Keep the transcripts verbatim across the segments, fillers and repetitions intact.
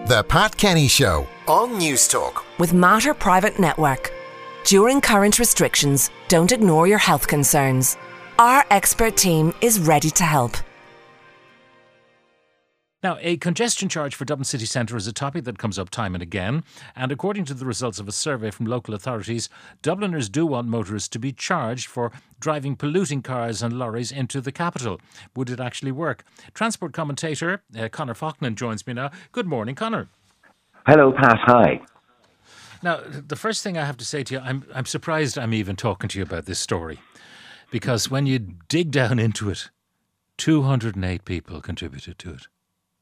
The Pat Kenny Show on News Talk. With Mater Private Network. During current restrictions, don't ignore your health concerns. Our expert team is ready to help. Now, a congestion charge for Dublin city centre is a topic that comes up time and again, and according to the results of a survey from local authorities, Dubliners do want motorists to be charged for driving polluting cars and lorries into the capital. Would it actually work? Transport commentator uh, Conor Faughnan joins me now. Good morning, Conor. Hello, Pat. Hi. Now, the first thing I have to say to you, I'm, I'm surprised I'm even talking to you about this story, because when you dig down into it, two hundred eight people contributed to it.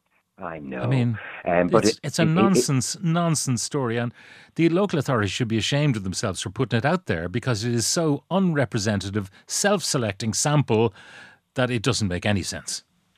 I know. I mean, um, but it's, it, it's a it, nonsense, it, nonsense story, and the local authorities should be ashamed of themselves for putting it out there, because it is so unrepresentative, self-selecting sample that it doesn't make any sense.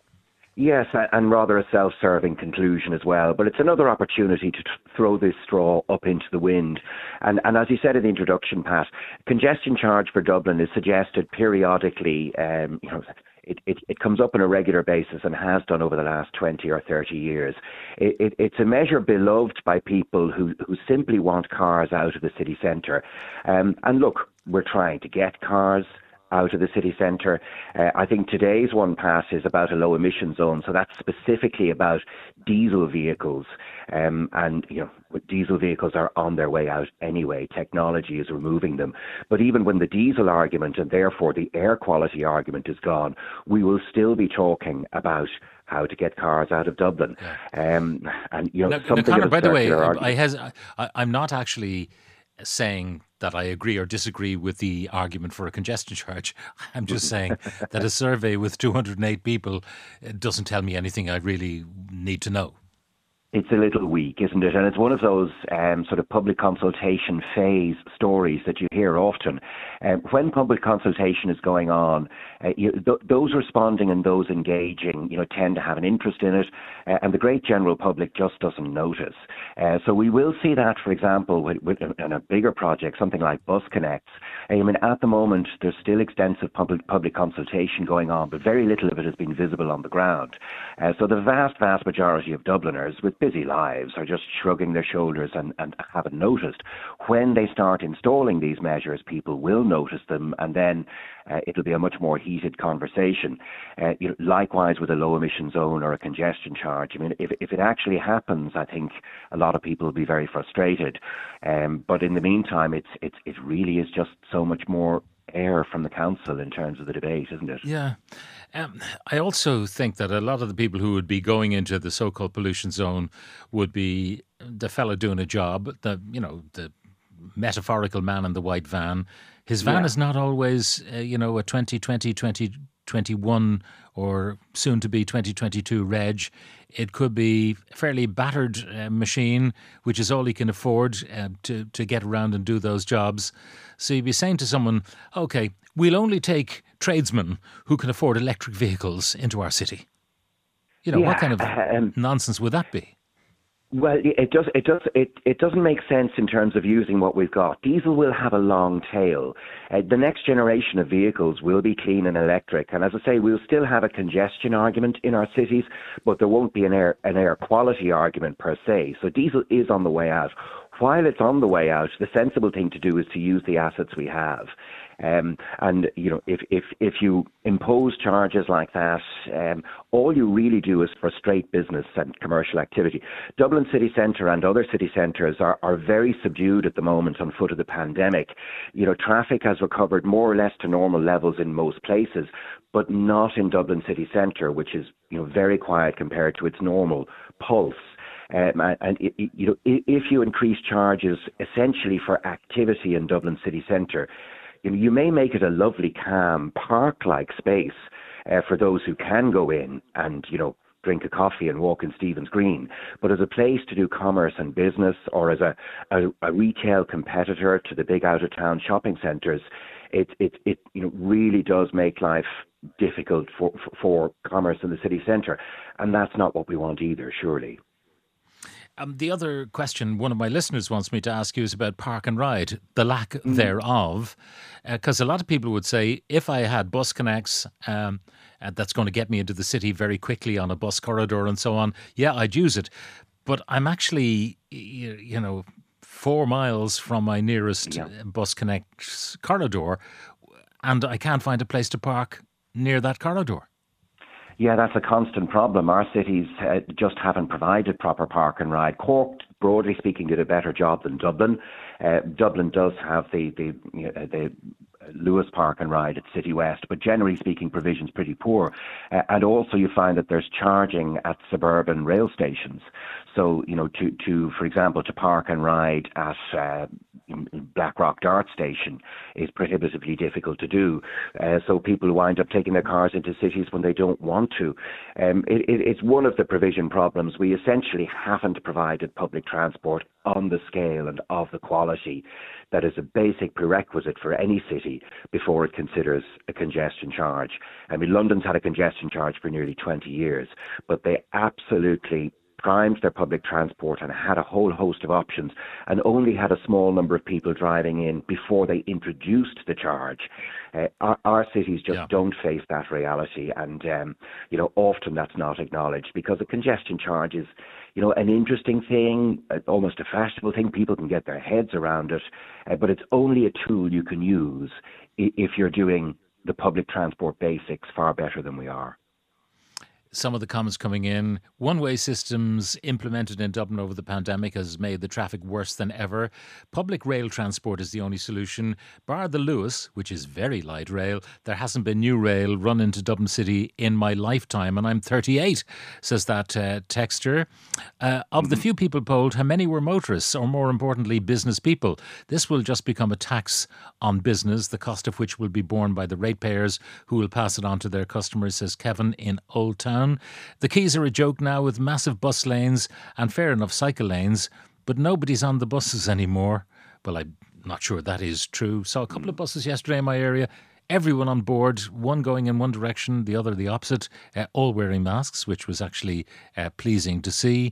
Yes, and rather a self-serving conclusion as well. But it's another opportunity to t- throw this straw up into the wind. And, and as you said in the introduction, Pat, congestion charge for Dublin is suggested periodically. Um, you know, it, it, it comes up on a regular basis and has done over the last twenty or thirty years. It, it, it's a measure beloved by people who, who simply want cars out of the city centre. Um, and look, we're trying to get cars out of the city centre. Uh, I think today's one, Pat, is about a low emission zone, so that's specifically about diesel vehicles. Um, and, you know, diesel vehicles are on their way out anyway. Technology is removing them. But even when the diesel argument and therefore the air quality argument is gone, we will still be talking about how to get cars out of Dublin. Yeah. Um, and, you know, now, something now, Conor, by the way, argument, I has, I, I'm not actually saying that I agree or disagree with the argument for a congestion charge. I'm just saying that a survey with two hundred eight people doesn't tell me anything I really need to know. It's a little weak, isn't it? And it's one of those um, sort of public consultation phase stories that you hear often. Um, when public consultation is going on, uh, you, th- those responding and those engaging, you know, tend to have an interest in it, uh, and the great general public just doesn't notice. Uh, so we will see that, for example, with, with in a bigger project, something like Bus Connects. I mean, at the moment, there's still extensive public public consultation going on, but very little of it has been visible on the ground. Uh, so the vast, vast majority of Dubliners with busy lives are just shrugging their shoulders and, and haven't noticed. When they start installing these measures, people will notice them, and then uh, it'll be a much more heated conversation. Uh, you know, likewise with a low emission zone or a congestion charge. I mean, if, if it actually happens, I think a lot of people will be very frustrated. Um, but in the meantime, it's, it's, it really is just so much more air from the council in terms of the debate, isn't it? Yeah. Um, I also think that a lot of the people who would be going into the so-called pollution zone would be the fellow doing a job, the, you know, the metaphorical man in the white van. His van yeah. is not always, uh, you know, a twenty twenty, twenty twenty-one or soon to be twenty twenty-two reg. It could be a fairly battered uh, machine, which is all he can afford uh, to, to get around and do those jobs. So you'd be saying to someone, OK, we'll only take tradesmen who can afford electric vehicles into our city. You know, yeah, what kind of um, nonsense would that be? Well, it does. It does. It, it doesn't make sense in terms of using what we've got. Diesel will have a long tail. Uh, the next generation of vehicles will be clean and electric, and as I say, we'll still have a congestion argument in our cities, but there won't be an air an air quality argument per se. So diesel is on the way out. While it's on the way out, the sensible thing to do is to use the assets we have. Um, and, you know, if, if, if you impose charges like that, um, all you really do is frustrate business and commercial activity. Dublin city centre and other city centres are, are very subdued at the moment on foot of the pandemic. You know, traffic has recovered more or less to normal levels in most places, but not in Dublin city centre, which is, you know, very quiet compared to its normal pulse. Um, and it, it, you know, if you increase charges essentially for activity in Dublin city centre, you know, you may make it a lovely, calm, park-like space uh, for those who can go in and, you know, drink a coffee and walk in Stephen's Green. But as a place to do commerce and business, or as a, a, a retail competitor to the big out-of-town shopping centres, it, it, it you know, really does make life difficult for, for, for commerce in the city centre. And that's not what we want either, surely. Um, the other question one of my listeners wants me to ask you is about park and ride, the lack mm. thereof. Because uh, a lot of people would say, if I had Bus Connects, um, uh, that's going to get me into the city very quickly on a bus corridor and so on, yeah, I'd use it. but I'm actually, you, you know, four miles from my nearest Yeah. Bus Connect corridor, and I can't find a place to park near that corridor. Yeah, that's a constant problem. Our cities uh, just haven't provided proper park and ride. Cork, broadly speaking, did a better job than Dublin. Uh, Dublin does have the the, you know, the Lewis Park and Ride at City West, but generally speaking, provision's pretty poor. Uh, and also, you find that there's charging at suburban rail stations. So, you know, to, to for example, to park and ride at uh, Blackrock Dart Station is prohibitively difficult to do. Uh, so people wind up taking their cars into cities when they don't want to. Um, it, it, it's one of the provision problems. We essentially haven't provided public transport on the scale and of the quality that is a basic prerequisite for any city before it considers a congestion charge. I mean, London's had a congestion charge for nearly twenty years, but they absolutely primed their public transport and had a whole host of options and only had a small number of people driving in before they introduced the charge. Uh, our, our cities just Yeah. don't face that reality, and um, you know, often that's not acknowledged because a congestion charge is, you know, an interesting thing, uh, almost a fashionable thing. People can get their heads around it, uh, but it's only a tool you can use i- if you're doing the public transport basics far better than we are. Some of the comments coming in. One-way systems implemented in Dublin over the pandemic has made the traffic worse than ever. Public rail transport is the only solution. Bar the Lewis, which is very light rail, there hasn't been new rail run into Dublin City in my lifetime, and I'm thirty-eight, says that uh, texter. Uh, of the few people polled, how many were motorists, or more importantly, business people? This will just become a tax on business, the cost of which will be borne by the ratepayers who will pass it on to their customers, says Kevin in Old Town. The Keys are a joke now with massive bus lanes and fair enough cycle lanes, but nobody's on the buses anymore. Well, I'm not sure that is true. Saw a couple of buses yesterday in my area. Everyone on board, one going in one direction, the other the opposite, uh, all wearing masks, which was actually uh, pleasing to see.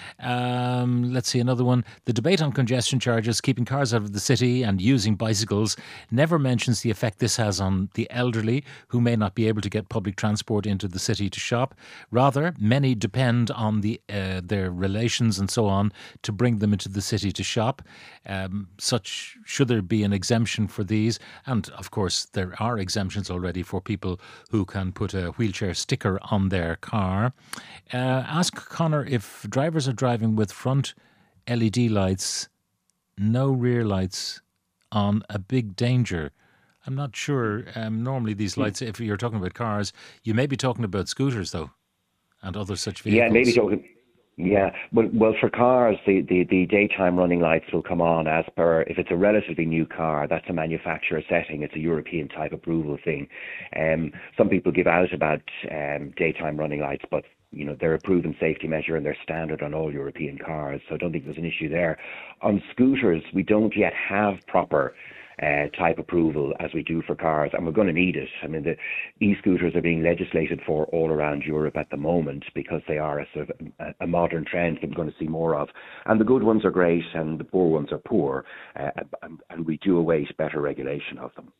Um, let's see another one. The debate on congestion charges, keeping cars out of the city and using bicycles, never mentions the effect this has on the elderly who may not be able to get public transport into the city to shop. Rather, many depend on the uh, their relations and so on to bring them into the city to shop. Um, such should there be an exemption for these? And of course, there are exemptions already for people who can put a wheelchair sticker on their car. Uh, ask Connor if drivers are driving with front L E D lights, no rear lights on, a big danger. I'm not sure. Um, normally these lights, if you're talking about cars, you may be talking about scooters though, and other such vehicles. Yeah, maybe talking. Yeah, well, well, for cars, the, the, the daytime running lights will come on as per, if it's a relatively new car, that's a manufacturer setting, it's a European type approval thing. Um, some people give out about um, daytime running lights, but you know, they're a proven safety measure and they're standard on all European cars, so I don't think there's an issue there. On scooters, we don't yet have proper Uh, type approval as we do for cars, and we're going to need it. I mean, the e-scooters are being legislated for all around Europe at the moment because they are a sort of a, a modern trend that we're going to see more of. And the good ones are great, and the poor ones are poor, uh, and, and we do await better regulation of them.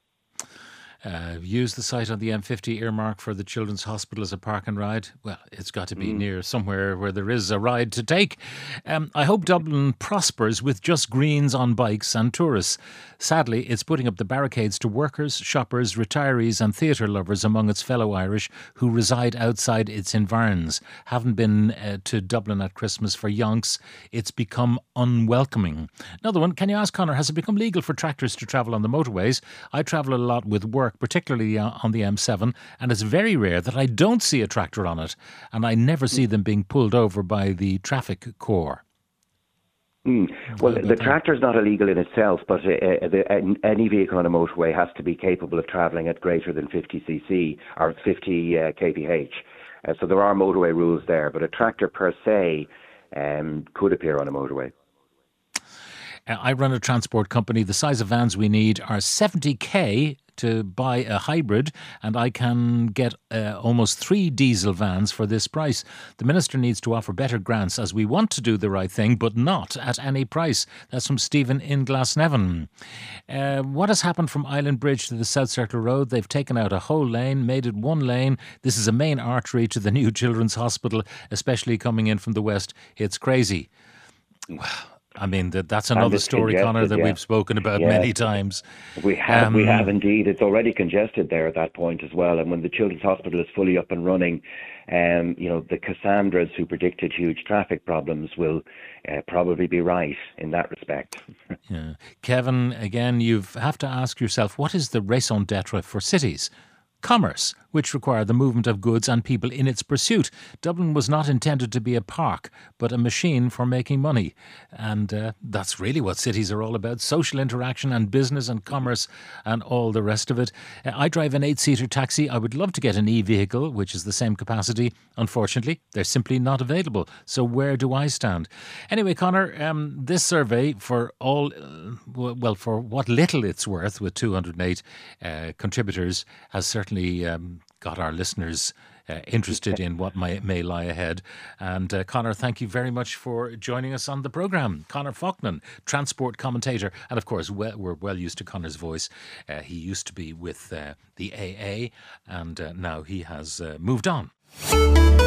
Uh, use the site on the M fifty earmark for the Children's Hospital as a park and ride. Well, it's got to be mm. near somewhere where there is a ride to take. Um, I hope Dublin prospers with just greens on bikes and tourists. Sadly, it's putting up the barricades to workers, shoppers, retirees and theatre lovers among its fellow Irish who reside outside its environs. Haven't been uh, to Dublin at Christmas for yonks. It's become unwelcoming. Another one, can you ask Connor, has it become legal for tractors to travel on the motorways? I travel a lot with work, particularly on the M seven, and it's very rare that I don't see a tractor on it, and I never see them being pulled over by the traffic corps. Mm. Well, the tractor is not illegal in itself, but uh, the, uh, any vehicle on a motorway has to be capable of travelling at greater than fifty c c or fifty uh, k p h. Uh, so there are motorway rules there, but a tractor per se um, could appear on a motorway. Uh, I run a transport company. The size of vans we need are seventy K to buy a hybrid, and I can get uh, almost three diesel vans for this price. The Minister needs to offer better grants as we want to do the right thing, but not at any price. That's from Stephen in Glasnevin. Uh, what has happened from Island Bridge to the South Circle Road? They've taken out a whole lane, made it one lane. This is a main artery to the new Children's Hospital, especially coming in from the west. It's crazy. I mean, that that's another story, Conor, that yeah. we've spoken about yeah. many times. We have, um, we have indeed. It's already congested there at that point as well. And when the Children's Hospital is fully up and running, um, you know, the Cassandras who predicted huge traffic problems will uh, probably be right in that respect. yeah. Kevin, again, you have to ask yourself, what is the raison d'etre for cities? Commerce, which required the movement of goods and people in its pursuit. Dublin was not intended to be a park, but a machine for making money. And uh, that's really what cities are all about, social interaction and business and commerce and all the rest of it. Uh, I drive an eight-seater taxi. I would love to get an e-vehicle, which is the same capacity. Unfortunately, they're simply not available. So where do I stand? Anyway, Conor, um, this survey, for all, uh, well, for what little it's worth, with two hundred eight uh, contributors, has certainly um, got our listeners uh, interested in what may, may lie ahead. And uh, Conor, thank you very much for joining us on the programme. Conor Faughnan, transport commentator. And of course, well, we're well used to Conor's voice. Uh, he used to be with uh, the A A, and uh, now he has uh, moved on.